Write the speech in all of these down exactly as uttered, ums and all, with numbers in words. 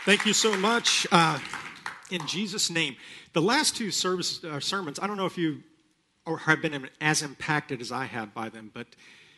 Thank you so much. Uh, in Jesus' name. The last two service, uh, sermons, I don't know if you or have been as impacted as I have by them, but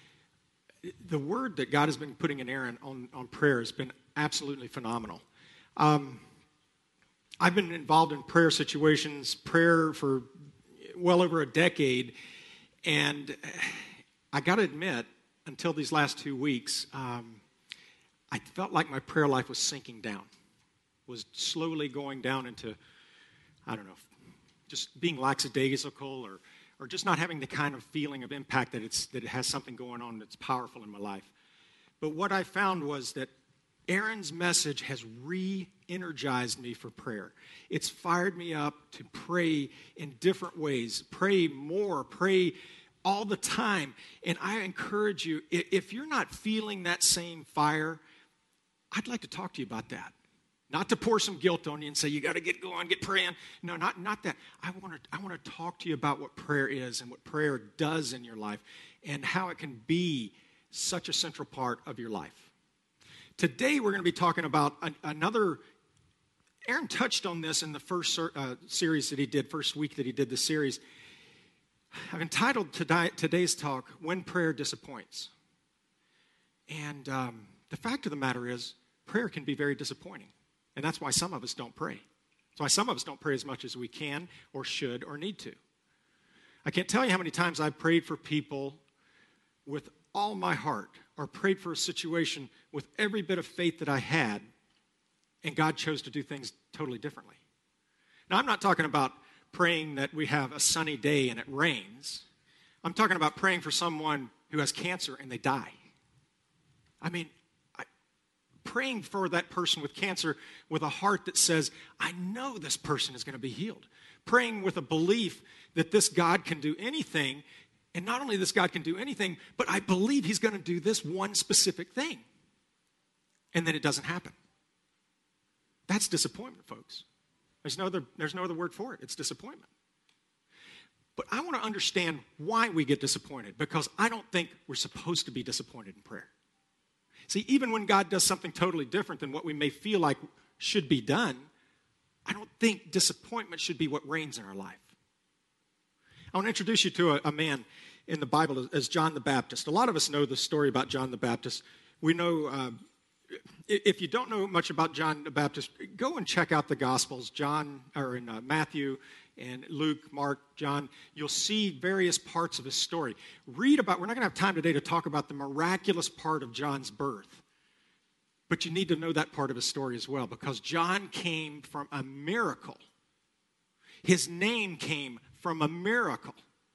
the word that God has been putting in Aaron on, on prayer has been absolutely phenomenal. Um, I've been involved in prayer situations, prayer for well over a decade, and I got to admit, until these last two weeks, um, I felt like my prayer life was sinking down, was slowly going down into, I don't know, just being lackadaisical or or just not having the kind of feeling of impact that it's that it has something going on that's powerful in my life. But what I found was that Aaron's message has re-energized me for prayer. It's fired me up to pray in different ways, pray more, pray all the time. And I encourage you, if you're not feeling that same fire, I'd like to talk to you about that. Not to pour some guilt on you and say, you got to get going, get praying. No, not, not that. I want to I want to talk to you about what prayer is and what prayer does in your life and how it can be such a central part of your life. Today, we're going to be talking about an, another, Aaron touched on this in the first uh, series that he did, first week that he did the series. I've entitled today, today's talk, When Prayer Disappoints. And um, the fact of the matter is, prayer can be very disappointing. And that's why some of us don't pray. That's why some of us don't pray as much as we can or should or need to. I can't tell you how many times I've prayed for people with all my heart or prayed for a situation with every bit of faith that I had, and God chose to do things totally differently. Now, I'm not talking about praying that we have a sunny day and it rains. I'm talking about praying for someone who has cancer and they die. I mean, praying for that person with cancer with a heart that says, I know this person is going to be healed. Praying with a belief that this God can do anything, and not only this God can do anything, but I believe he's going to do this one specific thing. And then it doesn't happen. That's disappointment, folks. There's no other, there's no other word for it. It's disappointment. But I want to understand why we get disappointed, because I don't think we're supposed to be disappointed in prayer. See, even when God does something totally different than what we may feel like should be done, I don't think disappointment should be what reigns in our life. I want to introduce you to a, a man in the Bible as John the Baptist. A lot of us know the story about John the Baptist. We know, uh, if you don't know much about John the Baptist, go and check out the Gospels, John, or in uh, Matthew, and Luke, Mark, John. You'll see various parts of his story. Read about, we're not going to have time today to talk about the miraculous part of John's birth. But you need to know that part of his story as well, because John came from a miracle. His name came from a miracle.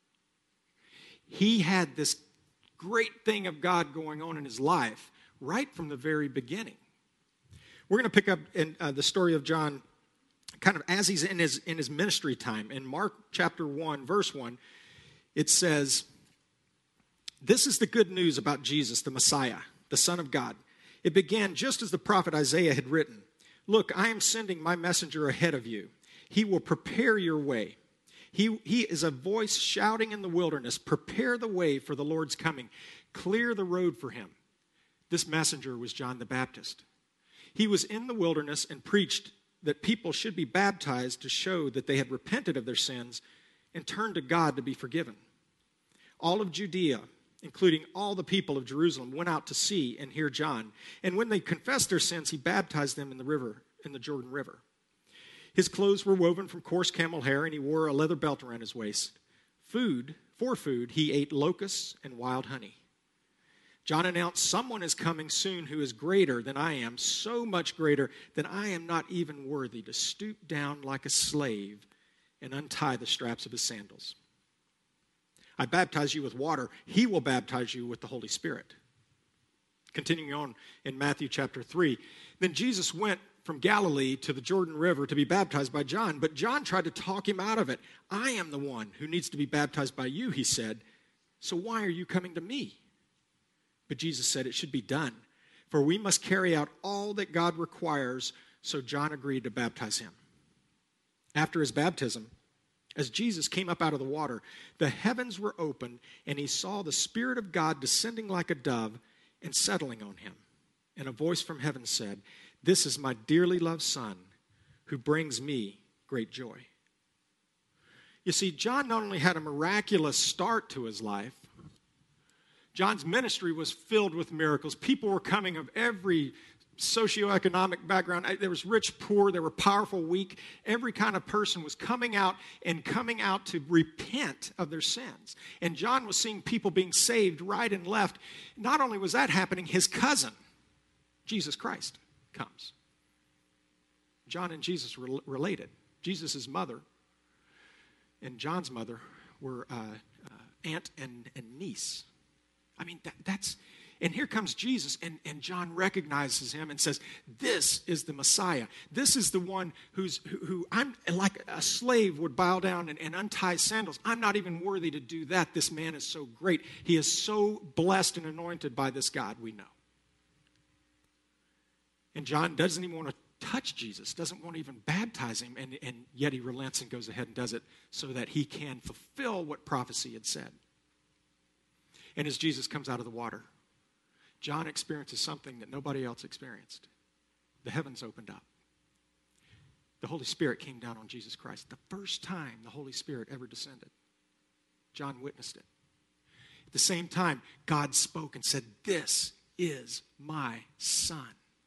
He had this great thing of God going on in his life right from the very beginning. We're going to pick up in uh, the story of John kind of as he's in his in his ministry time. In Mark chapter one, verse one, it says, this is the good news about Jesus, the Messiah, the Son of God. It began just as the prophet Isaiah had written. Look, I am sending my messenger ahead of you. He will prepare your way. He, he is a voice shouting in the wilderness, prepare the way for the Lord's coming. Clear the road for him. This messenger was John the Baptist. He was in the wilderness and preached that people should be baptized to show that they had repented of their sins and turned to God to be forgiven. All of Judea, including all the people of Jerusalem, went out to see and hear John. And when they confessed their sins, he baptized them in the river, in the Jordan River. His clothes were woven from coarse camel hair, and he wore a leather belt around his waist. Food, for food, he ate locusts and wild honey. John announced, someone is coming soon who is greater than I am, so much greater that I am not even worthy to stoop down like a slave and untie the straps of his sandals. I baptize you with water. He will baptize you with the Holy Spirit. Continuing on in Matthew chapter three, then Jesus went from Galilee to the Jordan River to be baptized by John, but John tried to talk him out of it. I am the one who needs to be baptized by you, he said. So why are you coming to me? But Jesus said it should be done, for we must carry out all that God requires. So John agreed to baptize him. After his baptism, as Jesus came up out of the water, the heavens were opened, and he saw the Spirit of God descending like a dove and settling on him. And a voice from heaven said, This is my dearly loved Son who brings me great joy. You see, John not only had a miraculous start to his life, John's ministry was filled with miracles. People were coming of every socioeconomic background. There was rich, poor, there were powerful, weak. Every kind of person was coming out and coming out to repent of their sins. And John was seeing people being saved right and left. Not only was that happening, his cousin, Jesus Christ, comes. John and Jesus were related. Jesus' mother and John's mother were uh, uh, aunt and, and niece. I mean, that, that's... And here comes Jesus, and, and John recognizes him and says, this is the Messiah. This is the one who's, who, who I'm like a slave would bow down and, and untie sandals. I'm not even worthy to do that. This man is so great. He is so blessed and anointed by this God we know. And John doesn't even want to touch Jesus, doesn't want to even baptize him, and, and yet he relents and goes ahead and does it so that he can fulfill what prophecy had said. And as Jesus comes out of the water, John experiences something that nobody else experienced. The heavens opened up. The Holy Spirit came down on Jesus Christ. The first time the Holy Spirit ever descended. John witnessed it. At the same time, God spoke and said, this is my Son.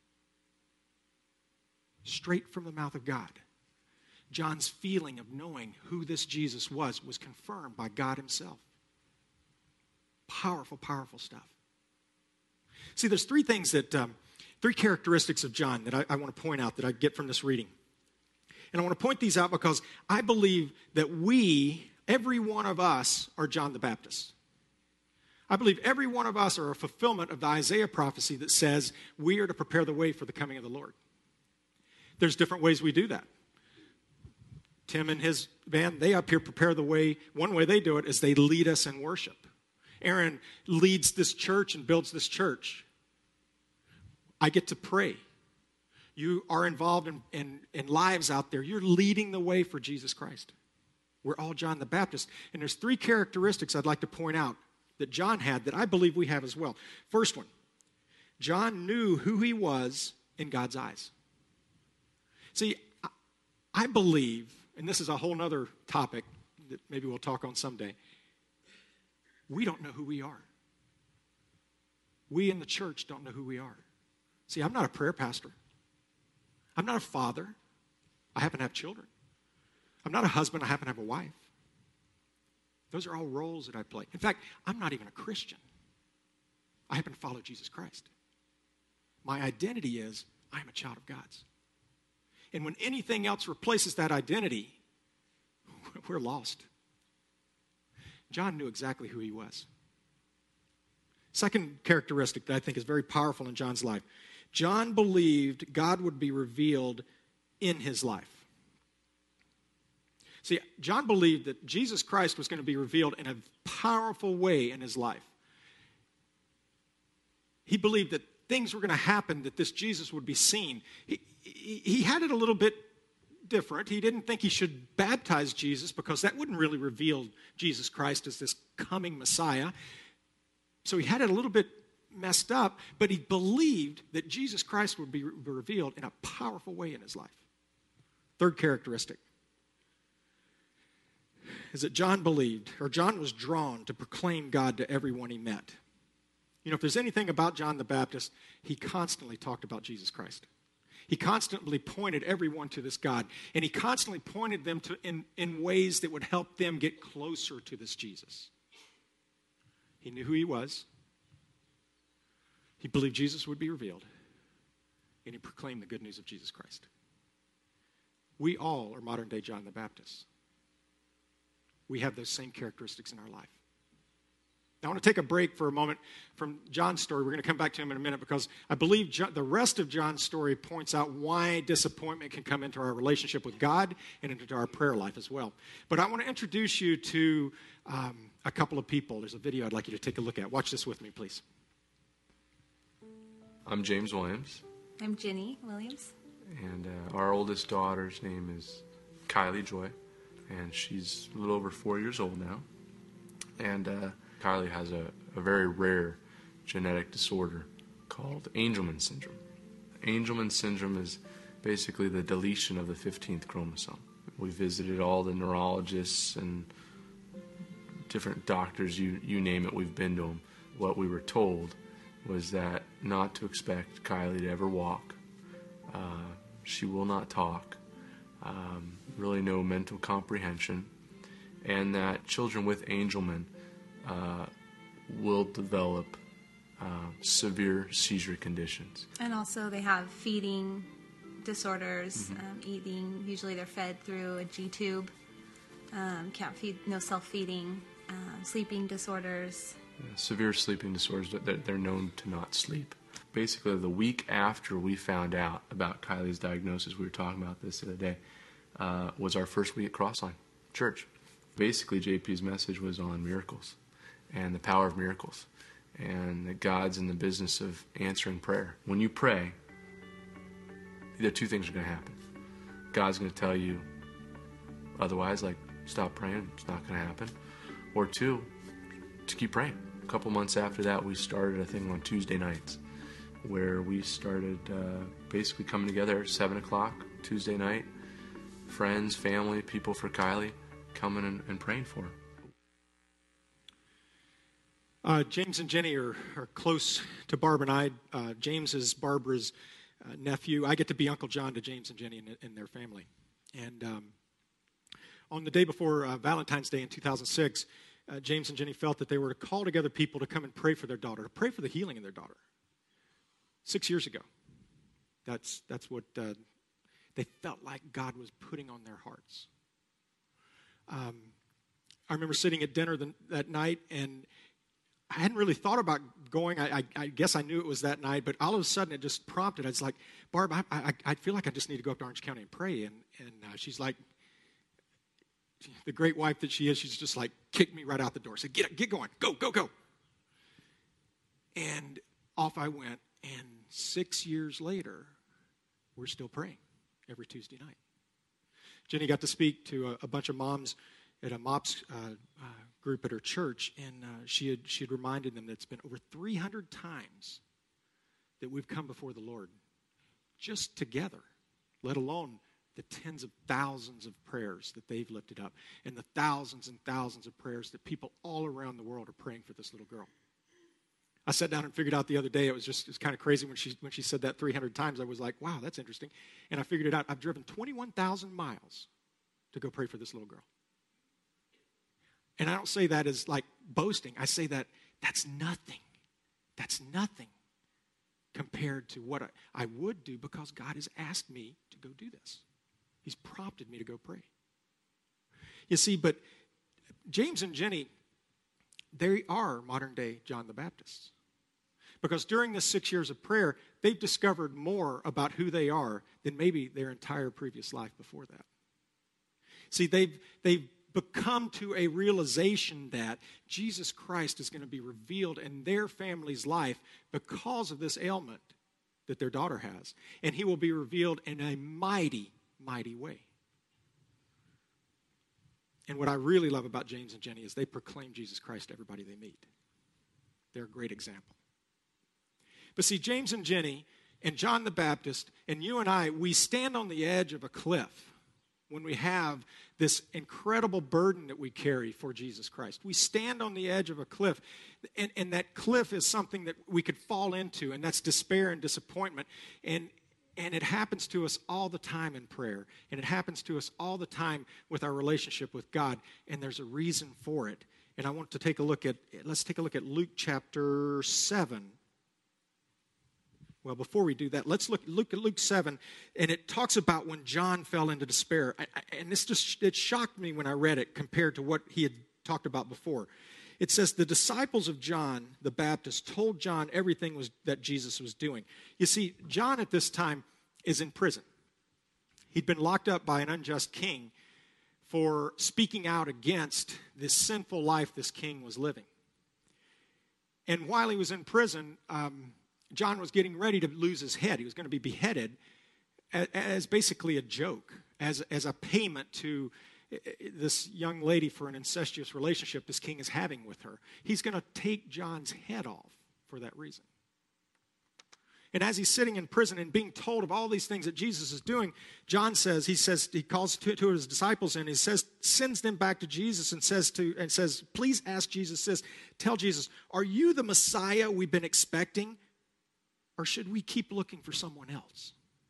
Straight from the mouth of God. John's feeling of knowing who this Jesus was was confirmed by God himself. Powerful, powerful stuff. See, there's three things that, um, three characteristics of John that I, I want to point out that I get from this reading. And I want to point these out because I believe that we, every one of us, are John the Baptist. I believe every one of us are a fulfillment of the Isaiah prophecy that says we are to prepare the way for the coming of the Lord. There's different ways we do that. Tim and his band, they up here prepare the way. One way they do it is they lead us in worship. Aaron leads this church and builds this church. I get to pray. You are involved in, in, in lives out there. You're leading the way for Jesus Christ. We're all John the Baptist. And there's three characteristics I'd like to point out that John had that I believe we have as well. First one, John knew who he was in God's eyes. See, I believe, and this is a whole other topic that maybe we'll talk on someday, we don't know who we are. We in the church don't know who we are. See, I'm not a prayer pastor. I'm not a father. I happen to have children. I'm not a husband. I happen to have a wife. Those are all roles that I play. In fact, I'm not even a Christian. I happen to follow Jesus Christ. My identity is I'm a child of God's. And when anything else replaces that identity, we're lost. John knew exactly who he was. Second characteristic that I think is very powerful in John's life. John believed God would be revealed in his life. See, John believed that Jesus Christ was going to be revealed in a powerful way in his life. He believed that things were going to happen, that this Jesus would be seen. He, he, he had it a little bit different. He didn't think he should baptize Jesus because that wouldn't really reveal Jesus Christ as this coming Messiah. So he had it a little bit messed up, but he believed that Jesus Christ would be revealed in a powerful way in his life. Third characteristic is that John believed, or John was drawn to proclaim God to everyone he met. You know, if there's anything about John the Baptist, he constantly talked about Jesus Christ. He constantly pointed everyone to this God, and he constantly pointed them to in, in ways that would help them get closer to this Jesus. He knew who he was. He believed Jesus would be revealed, and he proclaimed the good news of Jesus Christ. We all are modern-day John the Baptist. We have those same characteristics in our life. Now, I want to take a break for a moment from John's story. We're going to come back to him in a minute because I believe John, the rest of John's story points out why disappointment can come into our relationship with God and into our prayer life as well. But I want to introduce you to um, a couple of people. There's a video I'd like you to take a look at. Watch this with me, please. I'm James Williams. I'm Jenny Williams. And uh, our oldest daughter's name is Kylie Joy. And she's a little over four years old now. And uh, Kylie has a, a very rare genetic disorder called Angelman syndrome. Angelman syndrome is basically the deletion of the fifteenth chromosome. We visited all the neurologists and different doctors, you, you name it, we've been to them. What we were told was that not to expect Kylie to ever walk. Uh, she will not talk. Um, really no mental comprehension. And that children with Angelman uh, will develop uh, severe seizure conditions. And also they have feeding disorders, Mm-hmm. um, eating. Usually they're fed through a G tube. Um, can't feed, no self-feeding, uh, sleeping disorders. Severe sleeping disorders, they're, they're known to not sleep. Basically, the week after we found out about Kylie's diagnosis, we were talking about this the other day, uh, was our first week at Crossline Church. Basically, J P's message was on miracles and the power of miracles, and that God's in the business of answering prayer. When you pray, there are two things are going to happen. God's going to tell you otherwise, like, stop praying, it's not going to happen. Or two, to keep praying. A couple months after that, we started a thing on Tuesday nights where we started uh, basically coming together at seven o'clock Tuesday night. Friends, family, people for Kylie coming and, and praying for her. Uh, James and Jenny are, are close to Barb and I. Uh, James is Barbara's uh, nephew. I get to be Uncle John to James and Jenny and, and their family. And um, on the day before uh, Valentine's Day in two thousand six, uh, James and Jenny felt that they were to call together people to come and pray for their daughter, to pray for the healing of their daughter. Six years ago. That's, that's what uh, they felt like God was putting on their hearts. Um, I remember sitting at dinner the, that night, and I hadn't really thought about going. I, I, I guess I knew it was that night, but all of a sudden it just prompted. I was like, Barb, I, I, I feel like I just need to go up to Orange County and pray. And, and uh, she's like, the great wife that she is, she's just like, kicked me right out the door. Said, get, get going. Go, go, go. And off I went. And six years later, we're still praying every Tuesday night. Jenny got to speak to a, a bunch of moms at a MOPS uh, uh, group at her church, and uh, she had she had reminded them that it's been over three hundred times that we've come before the Lord just together, let alone the tens of thousands of prayers that they've lifted up and the thousands and thousands of prayers that people all around the world are praying for this little girl. I sat down and figured out the other day, it was just it was kind of crazy when she when she said that three hundred times. I was like, wow, that's interesting. And I figured it out. I've driven twenty-one thousand miles to go pray for this little girl. And I don't say that as like boasting. I say that that's nothing. That's nothing compared to what I, I would do, because God has asked me to go do this. He's prompted me to go pray. You see, but James and Jenny, they are modern-day John the Baptist. Because during this six years of prayer, they've discovered more about who they are than maybe their entire previous life before that. See, they've, they've become to a realization that Jesus Christ is going to be revealed in their family's life because of this ailment that their daughter has. And he will be revealed in a mighty, mighty way. And what I really love about James and Jenny is they proclaim Jesus Christ to everybody they meet. They're a great example. But see, James and Jenny and John the Baptist and you and I, we stand on the edge of a cliff when we have this incredible burden that we carry for Jesus Christ. We stand on the edge of a cliff, and, and that cliff is something that we could fall into, and that's despair and disappointment. And And it happens to us all the time in prayer. And it happens to us all the time with our relationship with God. And there's a reason for it. And I want to take a look at, let's take a look at Luke chapter seven. Well, before we do that, let's look, look at Luke seven. And it talks about when John fell into despair. I, I, and this just, it shocked me when I read it compared to what he had talked about before. It says, the disciples of John the Baptist told John everything was that Jesus was doing. You see, John at this time is in prison. He'd been locked up by an unjust king for speaking out against this sinful life this king was living. And while he was in prison, um, John was getting ready to lose his head. He was going to be beheaded as, as basically a joke, as, as a payment to this young lady for an incestuous relationship this king is having with her. He's going to take John's head off for that reason. And as he's sitting in prison and being told of all these things that Jesus is doing, John says, he says, he calls two, two of his disciples in, he says, sends them back to Jesus and says to, and says, please ask Jesus this, tell Jesus, are you the Messiah we've been expecting? Or should we keep looking for someone else?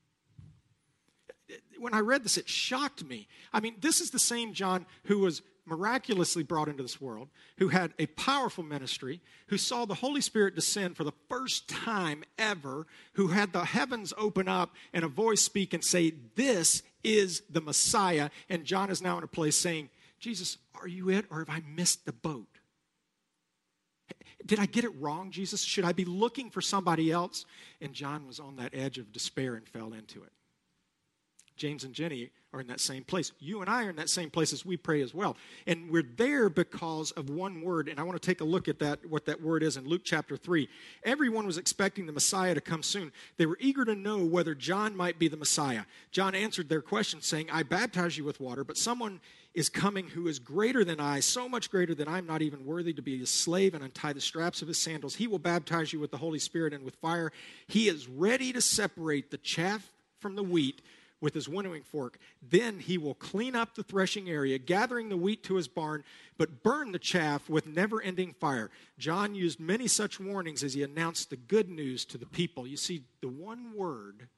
When I read this, it shocked me. I mean, this is the same John who was miraculously brought into this world, who had a powerful ministry, who saw the Holy Spirit descend for the first time ever, who had the heavens open up and a voice speak and say, this is the Messiah. And John is now in a place saying, Jesus, are you it, or have I missed the boat? Did I get it wrong, Jesus? Should I be looking for somebody else? And John was on that edge of despair and fell into it. James and Jenny are in that same place. You and I are in that same place as we pray as well. And we're there because of one word, and I want to take a look at that, what that word is in Luke chapter three. Everyone was expecting the Messiah to come soon. They were eager to know whether John might be the Messiah. John answered their question saying, I baptize you with water, but someone is coming who is greater than I, so much greater that I'm not even worthy to be his slave and untie the straps of his sandals. He will baptize you with the Holy Spirit and with fire. He is ready to separate the chaff from the wheat with his winnowing fork. Then he will clean up the threshing area, gathering the wheat to his barn, but burn the chaff with never-ending fire. John used many such warnings as he announced the good news to the people. You see, the one word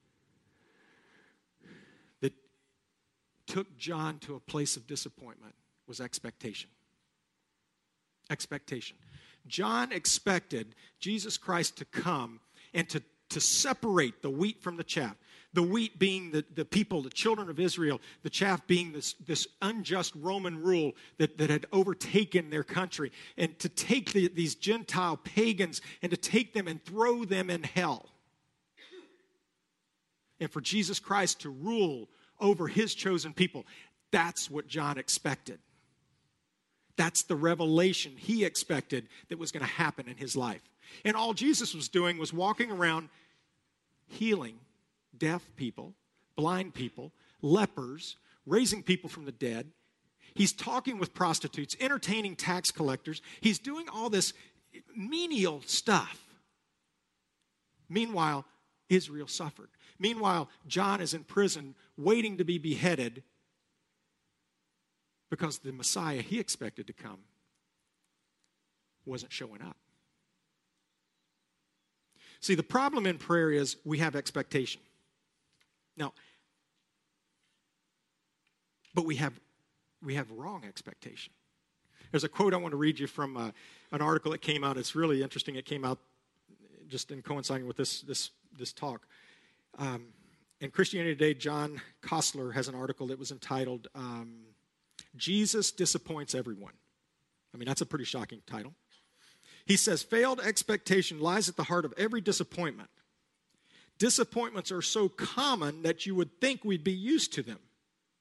that took John to a place of disappointment was expectation. Expectation. John expected Jesus Christ to come and to, to separate the wheat from the chaff. The wheat being the, the people, the children of Israel, the chaff being this, this unjust Roman rule that, that had overtaken their country, and to take the, these Gentile pagans and to take them and throw them in hell. And for Jesus Christ to rule over his chosen people. That's what John expected. That's the revelation he expected that was going to happen in his life. And all Jesus was doing was walking around healing deaf people, blind people, lepers, raising people from the dead. He's talking with prostitutes, entertaining tax collectors. He's doing all this menial stuff. Meanwhile, Israel suffered. Meanwhile, John is in prison waiting to be beheaded because the Messiah he expected to come wasn't showing up. See, the problem in prayer is we have expectation. Now, but we have we have wrong expectation. There's a quote I want to read you from uh, an article that came out. It's really interesting. It came out just in coinciding with this this this talk. Um, in Christianity Today, John Kostler has an article that was entitled um, "Jesus Disappoints Everyone." I mean, that's a pretty shocking title. He says, failed expectation lies at the heart of every disappointment. Disappointments are so common that you would think we'd be used to them.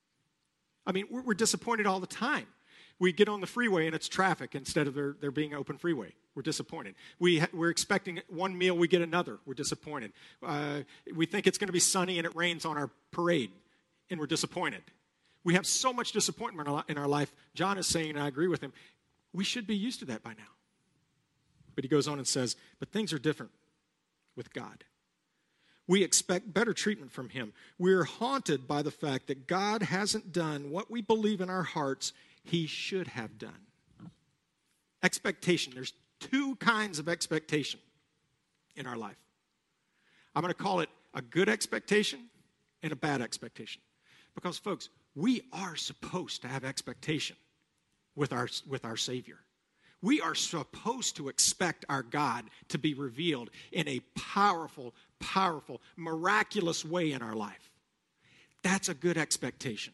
I mean, we're, we're disappointed all the time. We get on the freeway and it's traffic instead of there, there being an open freeway. We're disappointed. We ha- we're expecting one meal, we get another. We're disappointed. Uh, we think it's going to be sunny and it rains on our parade, and we're disappointed. We have so much disappointment in our life. John is saying, and I agree with him, we should be used to that by now. But he goes on and says, but things are different with God. We expect better treatment from him. We're haunted by the fact that God hasn't done what we believe in our hearts he should have done. Expectation. There's two kinds of expectation in our life. I'm going to call it a good expectation and a bad expectation. Because, folks, we are supposed to have expectation with our, with our Savior. We are supposed to expect our God to be revealed in a powerful, powerful, miraculous way in our life. That's a good expectation.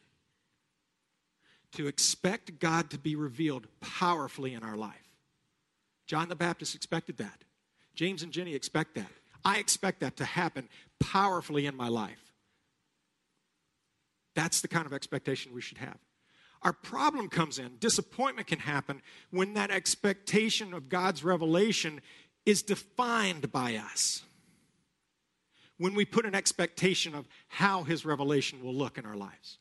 To expect God to be revealed powerfully in our life. John the Baptist expected that. James and Jenny expect that. I expect that to happen powerfully in my life. That's the kind of expectation we should have. Our problem comes in, disappointment can happen when that expectation of God's revelation is defined by us. When we put an expectation of how his revelation will look in our lives.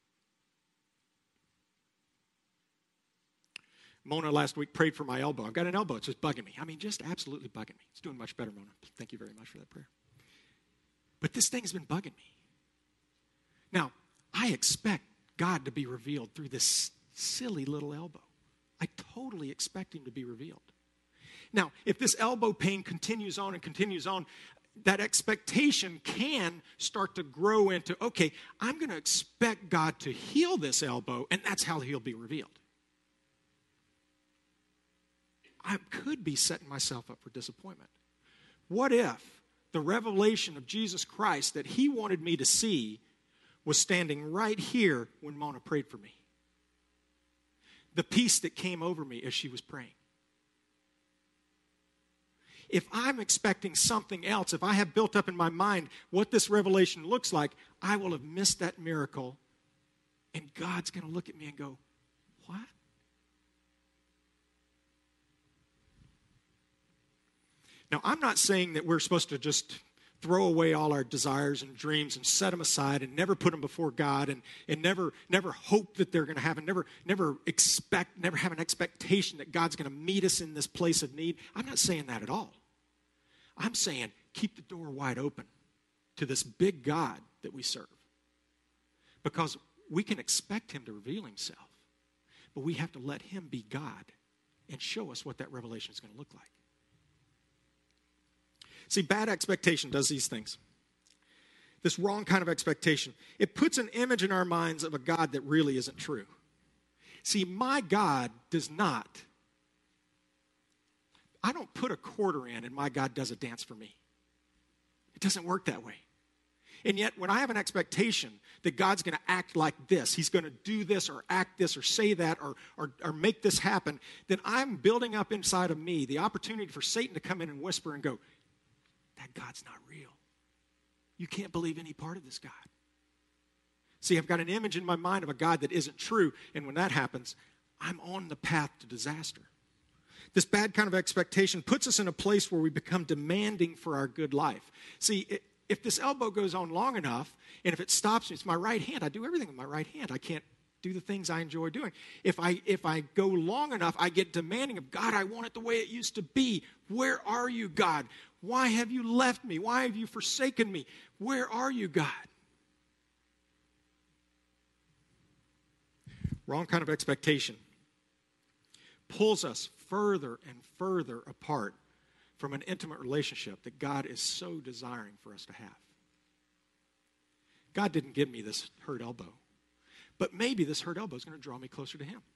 Mona last week prayed for my elbow. I've got an elbow. It's just bugging me. I mean, just absolutely bugging me. It's doing much better, Mona. Thank you very much for that prayer. But this thing's been bugging me. Now, I expect God to be revealed through this silly little elbow. I totally expect him to be revealed. Now, if this elbow pain continues on and continues on, that expectation can start to grow into, okay, I'm going to expect God to heal this elbow, and that's how he'll be revealed. I could be setting myself up for disappointment. What if the revelation of Jesus Christ that he wanted me to see was standing right here when Mona prayed for me? The peace that came over me as she was praying. If I'm expecting something else, if I have built up in my mind what this revelation looks like, I will have missed that miracle, and God's going to look at me and go, what? Now, I'm not saying that we're supposed to just throw away all our desires and dreams and set them aside and never put them before God and, and never, never hope that they're going to happen, never, never expect, never have an expectation that God's going to meet us in this place of need. I'm not saying that at all. I'm saying keep the door wide open to this big God that we serve. Because we can expect him to reveal himself, but we have to let him be God and show us what that revelation is going to look like. See, bad expectation does these things. This wrong kind of expectation. It puts an image in our minds of a God that really isn't true. See, my God does not. I don't put a quarter in and my God does a dance for me. It doesn't work that way. And yet, when I have an expectation that God's going to act like this, he's going to do this or act this or say that or, or, or make this happen, then I'm building up inside of me the opportunity for Satan to come in and whisper and go, that God's not real. You can't believe any part of this God. See, I've got an image in my mind of a God that isn't true, and when that happens, I'm on the path to disaster. This bad kind of expectation puts us in a place where we become demanding for our good life. See, it, if this elbow goes on long enough, and if it stops me, it's my right hand. I do everything with my right hand. I can't do the things I enjoy doing. If I if I go long enough, I get demanding of God, I want it the way it used to be. Where are you, God? Why have you left me? Why have you forsaken me? Where are you, God? Wrong kind of expectation pulls us further and further apart from an intimate relationship that God is so desiring for us to have. God didn't give me this hurt elbow, but maybe this hurt elbow is going to draw me closer to him.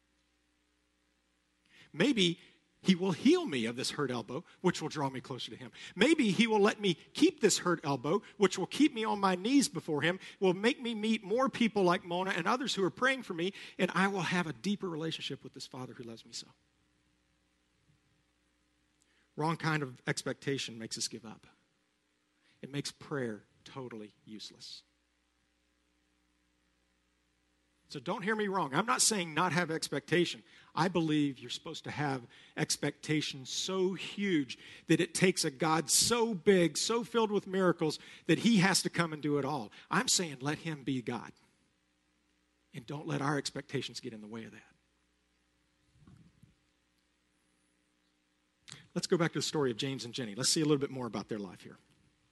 Maybe he will heal me of this hurt elbow, which will draw me closer to him. Maybe he will let me keep this hurt elbow, which will keep me on my knees before him, will make me meet more people like Mona and others who are praying for me, and I will have a deeper relationship with this Father who loves me so. Wrong kind of expectation makes us give up. It makes prayer totally useless. So don't hear me wrong. I'm not saying not have expectation. I believe you're supposed to have expectation so huge that it takes a God so big, so filled with miracles, that he has to come and do it all. I'm saying let him be God. And don't let our expectations get in the way of that. Let's go back to the story of James and Jenny. Let's see a little bit more about their life here.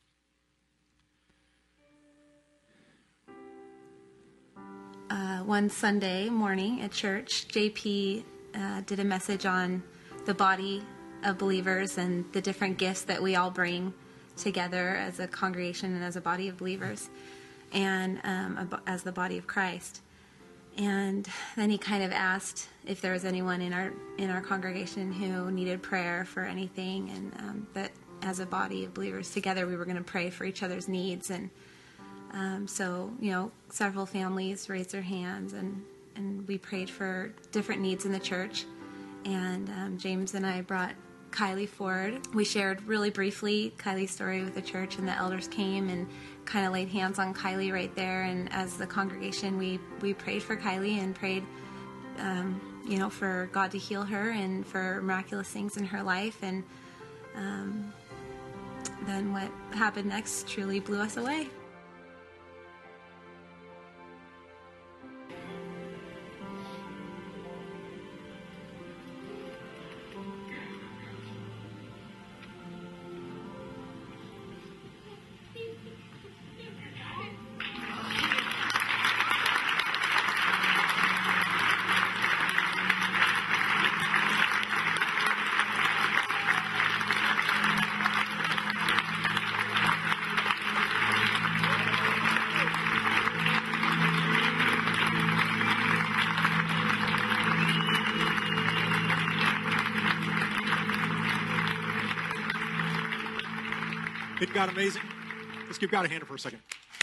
Uh, one Sunday morning at church, J P uh, did a message on the body of believers and the different gifts that we all bring together as a congregation and as a body of believers and um, as the body of Christ. And then he kind of asked if there was anyone in our in our congregation who needed prayer for anything, and um, that as a body of believers together we were going to pray for each other's needs. And Um, so, you know, several families raised their hands, and, and we prayed for different needs in the church. And um, James and I brought Kylie forward. We shared really briefly Kylie's story with the church, and the elders came and kind of laid hands on Kylie right there. And as the congregation, we, we prayed for Kylie and prayed, um, you know, for God to heal her and for miraculous things in her life. And um, then what happened next truly blew us away. Isn't God amazing? Let's give God a hand for a second.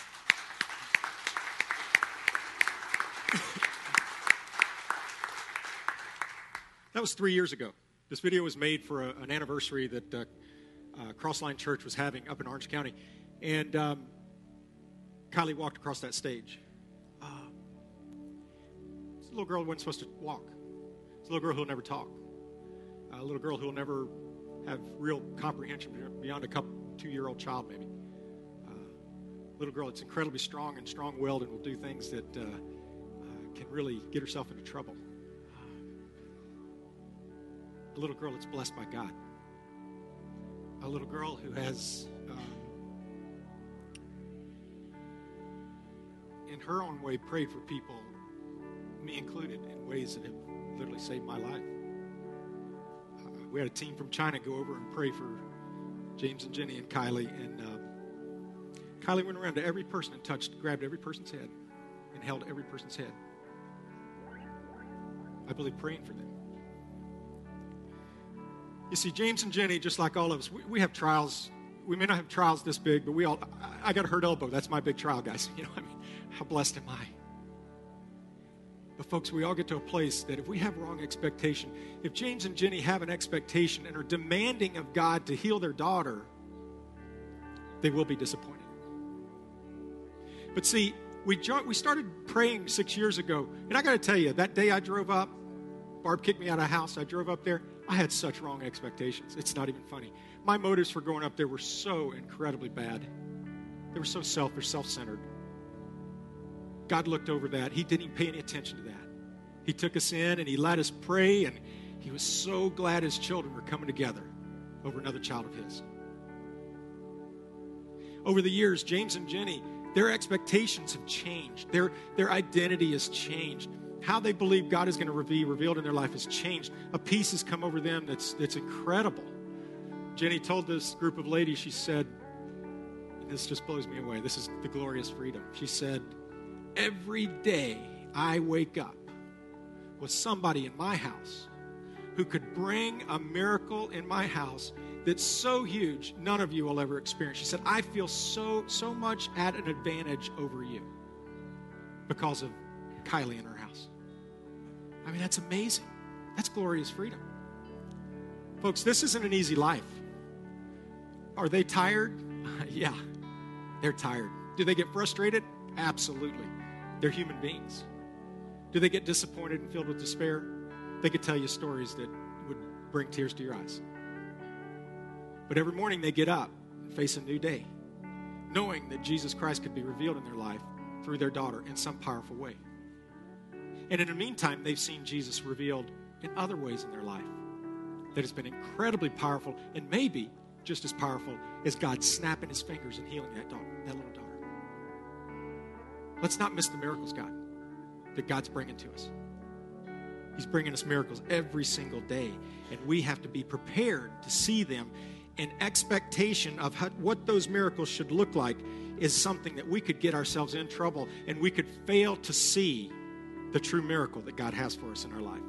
That was three years ago. This video was made for a, an anniversary that uh, uh, Crossline Church was having up in Orange County. And um, Kylie walked across that stage. Uh, it's a little girl who wasn't supposed to walk. It's a little girl who will never talk. A little girl who will never have real comprehension beyond a couple, two-year-old child, maybe. Uh, little girl that's incredibly strong and strong-willed and will do things that uh, uh, can really get herself into trouble. A little girl that's blessed by God. A little girl who has, um, in her own way, prayed for people, me included, in ways that have literally saved my life. Uh, we had a team from China go over and pray for James and Jenny and Kylie. And um, Kylie went around to every person and touched, grabbed every person's head and held every person's head. I believe praying for them. You see, James and Jenny, just like all of us, we, we have trials. We may not have trials this big, but we all, I, I got a hurt elbow. That's my big trial, guys. You know, I mean, how blessed am I? But folks, we all get to a place that if we have wrong expectation, if James and Jenny have an expectation and are demanding of God to heal their daughter, they will be disappointed. But see, we, jo- we started praying six years ago, and I got to tell you, that day I drove up, Barb kicked me out of the house, I drove up there, I had such wrong expectations. It's not even funny. My motives for going up there were so incredibly bad. They were so selfish, self-centered. God looked over that. He didn't even pay any attention to that. He took us in and he let us pray, and he was so glad his children were coming together over another child of his. Over the years, James and Jenny, their expectations have changed. Their, their identity has changed. How they believe God is going to be revealed in their life has changed. A peace has come over them that's, that's incredible. Jenny told this group of ladies, she said, and this just blows me away, this is the glorious freedom. She said, every day I wake up with somebody in my house who could bring a miracle in my house that's so huge none of you will ever experience. She said, I feel so, so much at an advantage over you because of Kylie and her house. I mean, that's amazing. That's glorious freedom. Folks, this isn't an easy life. Are they tired? Yeah, they're tired. Do they get frustrated? Absolutely. They're human beings. Do they get disappointed and filled with despair? They could tell you stories that would bring tears to your eyes. But every morning they get up and face a new day, knowing that Jesus Christ could be revealed in their life through their daughter in some powerful way. And in the meantime, they've seen Jesus revealed in other ways in their life that has been incredibly powerful and maybe just as powerful as God snapping his fingers and healing that daughter, that little daughter. Let's not miss the miracles, God, that God's bringing to us. He's bringing us miracles every single day, and we have to be prepared to see them. And expectation of how, what those miracles should look like is something that we could get ourselves in trouble, and we could fail to see the true miracle that God has for us in our life.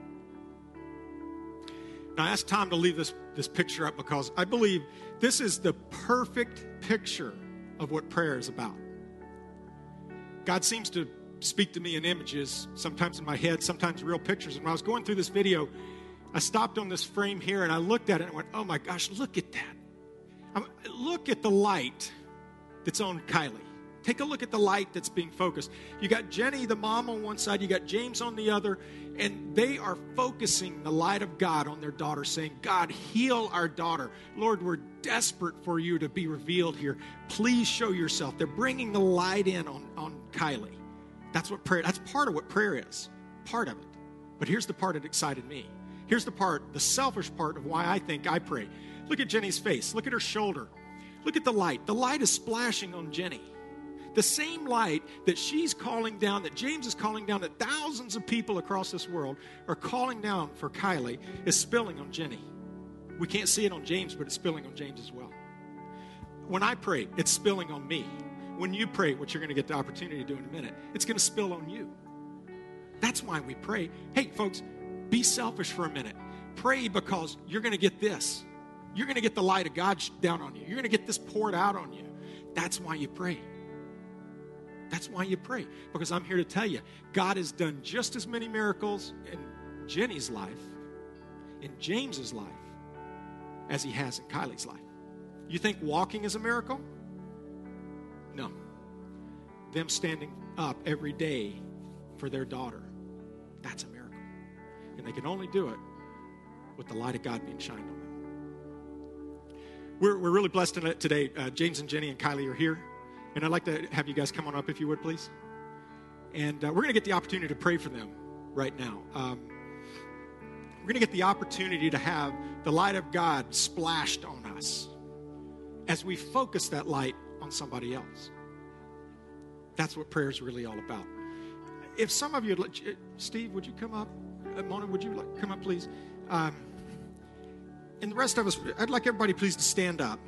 Now, I asked Tom to leave this, this picture up because I believe this is the perfect picture of what prayer is about. God seems to speak to me in images, sometimes in my head, sometimes real pictures. And when I was going through this video, I stopped on this frame here and I looked at it and I went, oh my gosh, look at that. I'm, look at the light that's on Kylie. Take a look at the light that's being focused. You got Jenny, the mom, on one side. You got James on the other. And they are focusing the light of God on their daughter, saying, God, heal our daughter. Lord, we're desperate for you to be revealed here. Please show yourself. They're bringing the light in on, on Kylie. That's what prayer, that's part of what prayer is. Part of it. But here's the part that excited me. Here's the part, the selfish part of why I think I pray. Look at Jenny's face. Look at her shoulder. Look at the light. The light is splashing on Jenny. The same light that she's calling down, that James is calling down, that thousands of people across this world are calling down for Kylie, is spilling on Jenny. We can't see it on James, but it's spilling on James as well. When I pray, it's spilling on me. When you pray, what you're going to get the opportunity to do in a minute, it's going to spill on you. That's why we pray. Hey, folks, be selfish for a minute. Pray because you're going to get this. You're going to get the light of God down on you. You're going to get this poured out on you. That's why you pray. That's why you pray. Because I'm here to tell you, God has done just as many miracles in Jenny's life, in James's life, as he has in Kylie's life. You think walking is a miracle? No. Them standing up every day for their daughter, that's a miracle. And they can only do it with the light of God being shined on them. We're, we're really blessed today. Uh, James and Jenny and Kylie are here. And I'd like to have you guys come on up if you would, please. And uh, we're going to get the opportunity to pray for them right now. Um, we're going to get the opportunity to have the light of God splashed on us as we focus that light on somebody else. That's what prayer is really all about. If some of you, Steve, would you come up? Uh, Mona, would you like, come up, please? Um, and the rest of us, I'd like everybody, please, to stand up.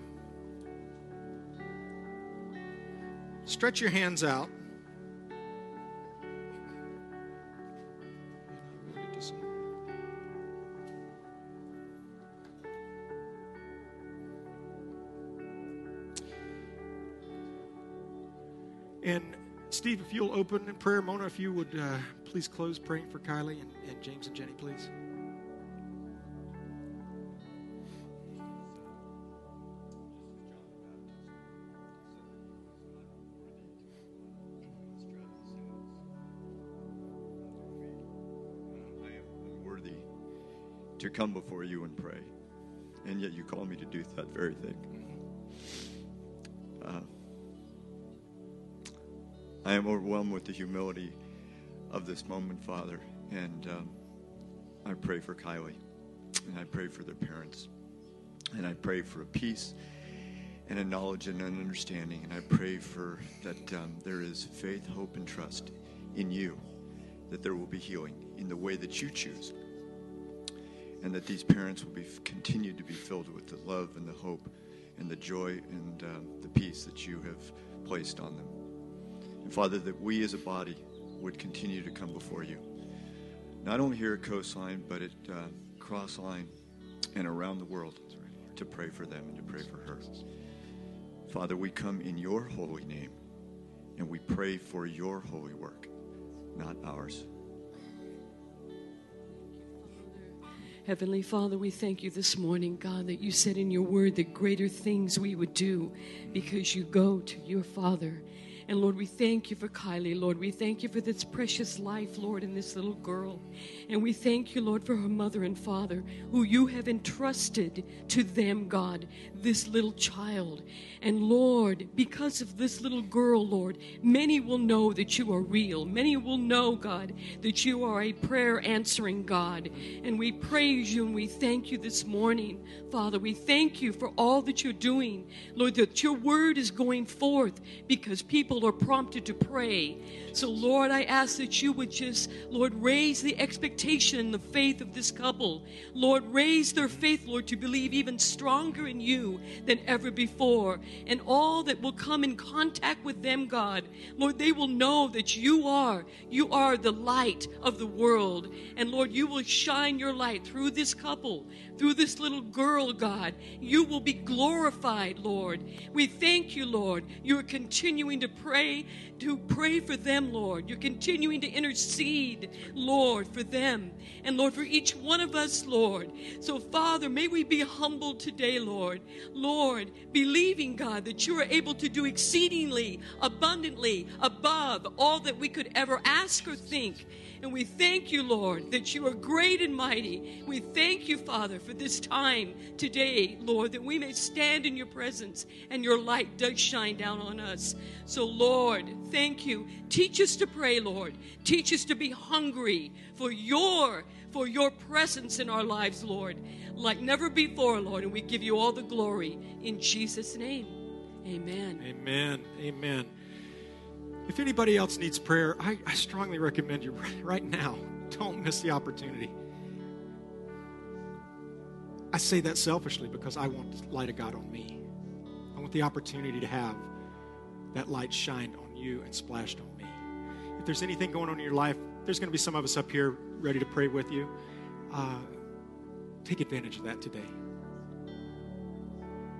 Stretch your hands out. And Steve, if you'll open in prayer. Mona, if you would uh, please close praying for Kylie and, and James and Jenny, please. To come before you and pray, and yet you call me to do that very thing. Uh, I am overwhelmed with the humility of this moment, Father, and um, I pray for Kylie, and I pray for their parents, and I pray for a peace and a knowledge and an understanding, and I pray for that um, there is faith, hope, and trust in you, that there will be healing in the way that you choose. And that these parents will be continue to be filled with the love and the hope and the joy and uh, the peace that you have placed on them. And Father, that we as a body would continue to come before you, not only here at Coastline, but at uh, Crossline and around the world, to pray for them and to pray for her. Father, we come in your holy name, and we pray for your holy work, not ours. Heavenly Father, we thank you this morning, God, that you said in your word that greater things we would do because you go to your Father. And Lord, we thank you for Kylie, Lord. We thank you for this precious life, Lord, in this little girl. And we thank you, Lord, for her mother and father, who you have entrusted to them, God, this little child. And Lord, because of this little girl, Lord, many will know that you are real. Many will know, God, that you are a prayer-answering God. And we praise you and we thank you this morning, Father. We thank you for all that you're doing, Lord, that your word is going forth because people are prompted to pray. So, Lord, I ask that you would just, Lord, raise the expectation and the faith of this couple. Lord, raise their faith, Lord, to believe even stronger in you than ever before. And all that will come in contact with them, God, Lord, they will know that you are, you are the light of the world. And Lord, you will shine your light through this couple, through this little girl, God. You will be glorified, Lord. We thank you, Lord. You are continuing to pray, to pray for them, Lord. You're continuing to intercede, Lord, for them. And Lord, for each one of us, Lord. So, Father, may we be humbled today, Lord. Lord, believing, God, that you are able to do exceedingly, abundantly, above all that we could ever ask or think. And we thank you, Lord, that you are great and mighty. We thank you, Father, for this time today, Lord, that we may stand in your presence and your light does shine down on us. So, Lord, thank you. Teach us to pray, Lord. Teach us to be hungry for your, for your presence in our lives, Lord, like never before, Lord. And we give you all the glory in Jesus' name. Amen. Amen. Amen. If anybody else needs prayer, I, I strongly recommend you right, right now, don't miss the opportunity. I say that selfishly because I want the light of God on me. I want the opportunity to have that light shined on you and splashed on me. If there's anything going on in your life, there's going to be some of us up here ready to pray with you. Uh, take advantage of that today.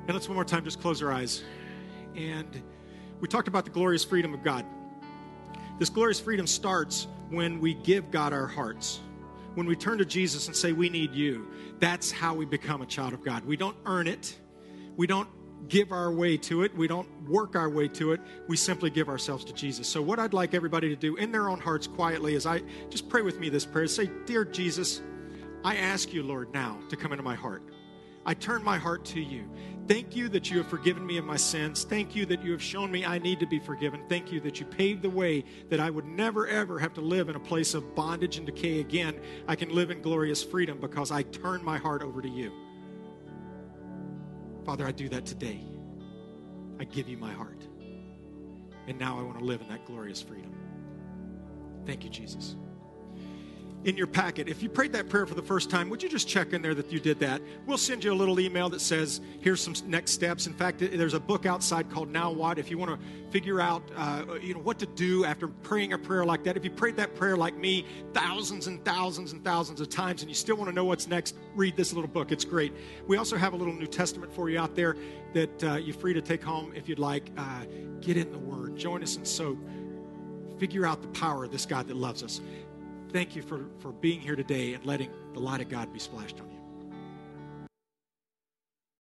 And let's one more time just close our eyes. And we talked about the glorious freedom of God. This glorious freedom starts when we give God our hearts. When we turn to Jesus and say, we need you. That's how we become a child of God. We don't earn it. We don't give our way to it. We don't work our way to it. We simply give ourselves to Jesus. So what I'd like everybody to do in their own hearts quietly is I just pray with me this prayer. Say, dear Jesus, I ask you, Lord, now to come into my heart. I turn my heart to you. Thank you that you have forgiven me of my sins. Thank you that you have shown me I need to be forgiven. Thank you that you paved the way that I would never, ever have to live in a place of bondage and decay again. I can live in glorious freedom because I turn my heart over to you. Father, I do that today. I give you my heart. And now I want to live in that glorious freedom. Thank you, Jesus. In your packet, if you prayed that prayer for the first time, would you just check in there that you did that? We'll send you a little email that says, here's some next steps. In fact, there's a book outside called Now What? If you want to figure out uh, you know, what to do after praying a prayer like that. If you prayed that prayer like me thousands and thousands and thousands of times and you still want to know what's next, read this little book. It's great. We also have a little New Testament for you out there that uh, you're free to take home if you'd like. Uh, get in the Word. Join us in soap. Figure out the power of this God that loves us. Thank you for, for being here today and letting the light of God be splashed on you.